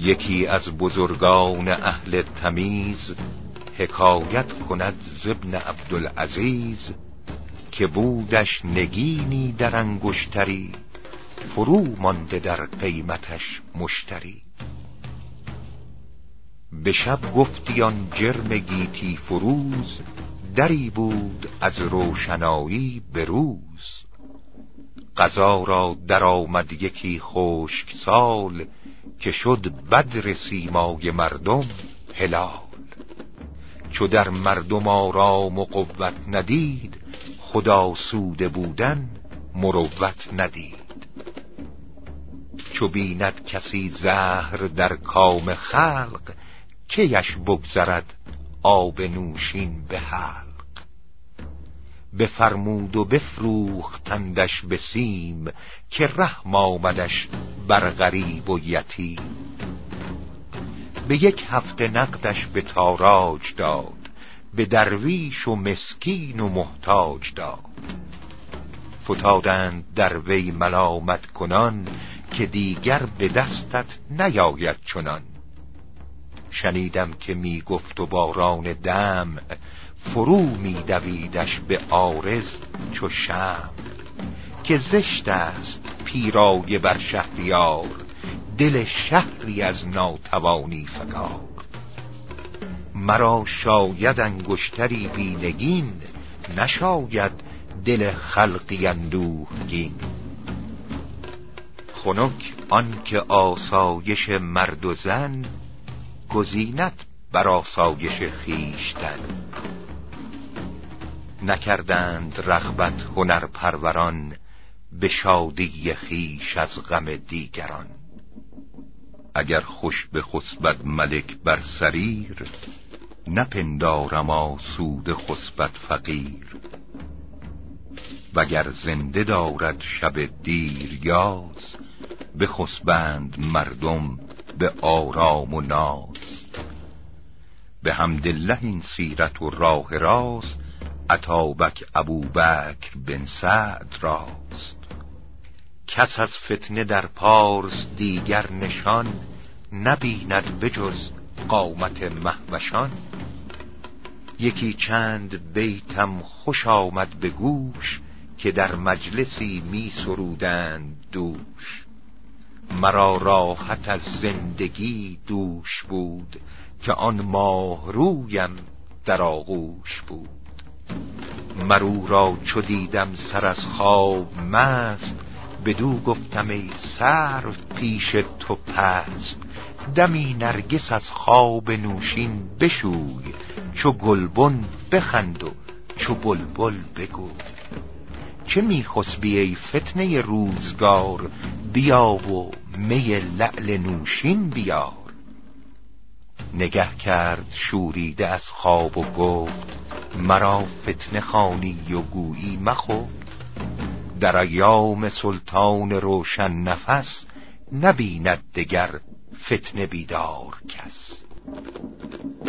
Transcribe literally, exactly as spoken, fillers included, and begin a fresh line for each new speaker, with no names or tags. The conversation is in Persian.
یکی از بزرگان اهل تمیز حکایت کند ز ابن عبدالعزیز، که بودش نگینی در انگشتری، فرو مانده در قیمتش مشتری. به شب گفتی آن جرم گیتی فروز، دری بود از روشنایی به روز. قضا را در آمد یکی خشک سال، که شد بدر سیمای مردم هلال. چو در مردم آرام و قوت ندید، خدا سوده بودن مروت ندید. چو بیند کسی زهر در کام خلق، کیش بگذرد آب نوشین به حلق. بفرمود و بفروختندش به سیم، که رحم آمدش بر غریب و یتیم. به یک هفته نقدش به تاراج داد، به درویش و مسکین و محتاج داد. فتادند در وی ملامت کنان، که دیگر به دستت نیاید چنان. شنیدم که می گفت و باران دم، فرو می دویدش به عارض چو شمع. که زشت است پیرایه بر شهریار، دل شهری از ناتوانی فگار. مرا شاید انگشتری بی نگین، نشاید دل خلقی اندوهگین. خنک آن که آسایش مرد و زن، گزیند بر آسایش خویشتن. نکردند رغبت هنر پروران، به شادی خویش از غم دیگران. اگر خوش بخسبد ملک بر سریر، نپندارم آسوده خسبد فقیر. وگر زنده دارد شب دیر یاز، بخسبند مردم به آرام و ناز. به حمدالله این سیرت و راه راست، اتابک ابوبکر بن سعد راست. کس از فتنه در پارس دیگر نشان، نبیند بجز قامت مهوشان. یکی چند بیتم خوش آمد به گوش، که در مجلسی می سرودند دوش. مرا راحت از زندگی دوش بود، که آن ماه رویم در آغوش بود. مرو را چو دیدم سر از خواب مست، بدو گفتم ای سرو پیش تو پست. دمی نرگس از خواب نوشین بشوی، چو گلبن بخند و چو بلبل بگوی. چه می خسبی ای فتنه روزگار، بیا و می لعل نوشین بیار. نگه کرد شوریده از خواب و گفت، مرا فتنه خوانی و گویی مخفت. در ایام سلطان روشن نفس، نبیند دگر فتنه بیدار کس.